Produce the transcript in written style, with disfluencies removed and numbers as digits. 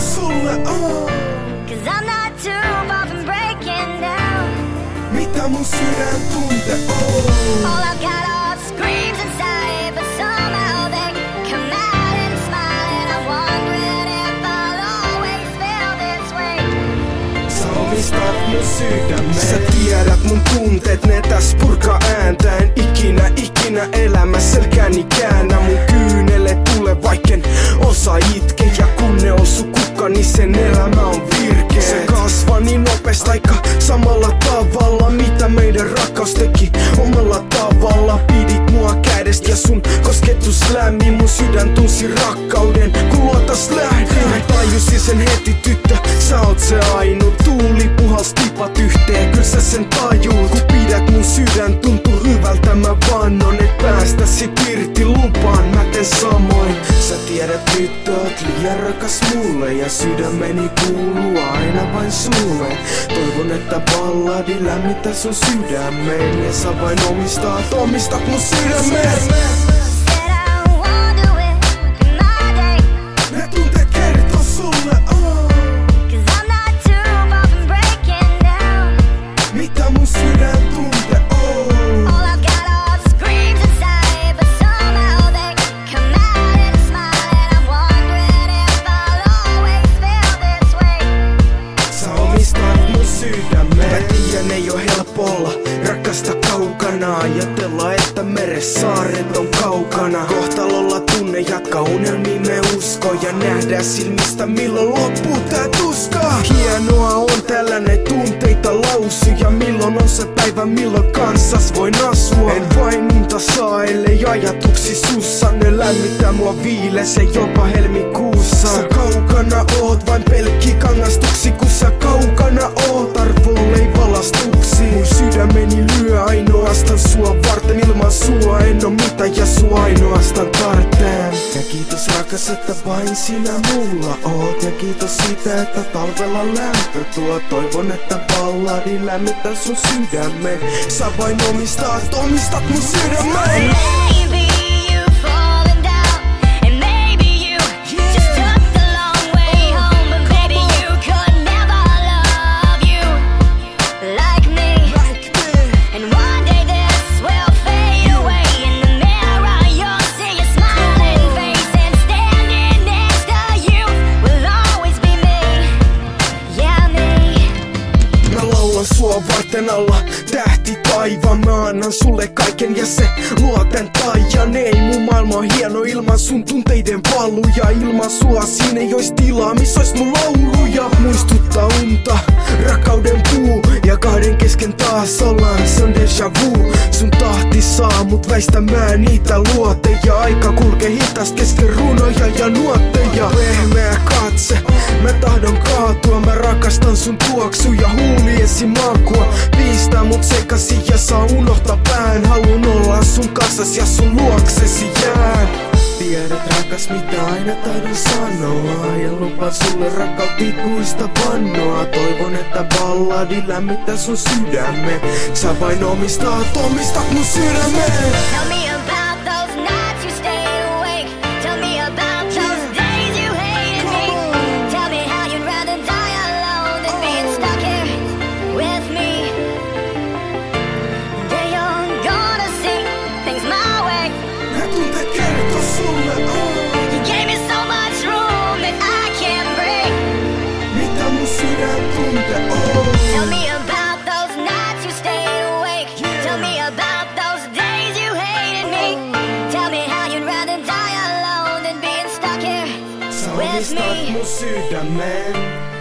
sulle on? Cause I'm not too far from breaking down. Mitä mun sydän tunte on? All I've got are screams inside, but somehow they come out and smile. And I'm wondering if I'll always feel this way. Sä omistat mun sydämen. Sä tiedät mun tunteet, ne täs purkaa ääntä. En ikinä elämässä selkääni käännä. Mun kyynele tulee vaikken osa itke. Ja kun ne osu kukka, niin sen elämä on virkeä. Se kasvaa niin nopeasti aika samalla tavalla. Mitä meidän rakkaus teki omalla tavalla. Pidit mua kädestä ja sun kosketus lämmin. Mun sydän tunsi rakkauden, kun luotas lähdin. Mä tajusin sen heti, tyttö, sä oot se ainut. Tuuli puhals tipat yhteen, kyl sä sen tajuut. Kun pidät mun sydän, tuntuu hyvältä, mä vannon. Et päästä sit irti, lupaan, mä teen samoin. Sä tiedät, tyttö, oot liian rakas mulle. Ja sydämeni kuuluu aina vain sulle. Toivon, että balladi lämmittää sun sydämen. Ja sä vain omistat mun sydämen. Said I won't do it in my day. Ne tunteet kertoo sulle on. Cause I'm not too far from breaking down. Mitä mun sydän tunte on? All I've got are screams inside, but somehow they come out and smile. And I'm wondering if I'll always feel this way. Sä omistat mun sydämen. Mä tiedän, ei oo helppo olla rakasta kaukana. Ajatella, että meresaaret on kaukana. Kohtalolla tunne jatka unelmiimme usko. Ja nähdään silmistä milloin loppuu tää tuska. Hienoa on tällainen tunteita lausuja. Milloin on se päivä, milloin kanssas voin asua. En vain unta saa, ellei ajatuksi sussa. Ne lämmittää mua viileisen jopa helmikuussa. Sä kaukana oot vain pelkki kangastuksi. Kun sä kaukana oot, arvolle ei valastuksi. Mun sydämeni lyö ainoastaan sua varten. Ilman sua en oo mitä ja sua ainoastaan tarteen. Ja kiitos rakas, että vain sinä mulla oot. Ja kiitos siitä, että talvella lämpö tuo. Toivon, että balladi lämmittää sun sydämen. Sä vain omistat mun sydämen. Maybe you've fallen down, and maybe you just took the long way home. But baby, you could never love you like me. And one day this will fade away. In the mirror, you'll see a smiling face, and standing next to you will always be me. Yeah, me. Mä laulan sua varten alla tähti taivaan. Mä annan sulle kaiken ja se luoten taian. Ei mun maailma on hieno ilman sun tunteiden valuja. Ilman sua siinä ei ois tilaa, miss ois mun lauluja. Muistuttaa unta, rakkauden puu. Ja kahden kesken taas ollaan, se on déjà vu. Sun tahti saa mut väistämään niitä luoteja. Aika kulkee hitaasti kesken runoja ja nuotteja. Pehmeä katse, mä tahdon kaatua. Mä rakastan sun tuoksuja, huuliesi makua. Piistää mut sekaisin ja saa unohtaa pään. Haluun olla sun kanssas ja sun luoksesi jään. Tiedät rakas mitä aina taidon sanoa. Ja lupaan sulle rakkautta ikuista vannoa. Toivon että balladi lämmittää sun sydämen. Sä vain omistat mun sydämen. Tell me about those nights you stayed awake. Tell me about those days you hated me. Tell me how you'd rather die alone than being stuck here with me. Day you're gonna see things my way. Ne tunteet kertoo sulle on. You gave me so much room that I can't break. Mitä mun sydän tunte on? Tell me about those nights you stayed awake. Tell me about those days you hated me. Tell me how you'd rather die alone than being stuck here Sä with omistat me. mun sydämen.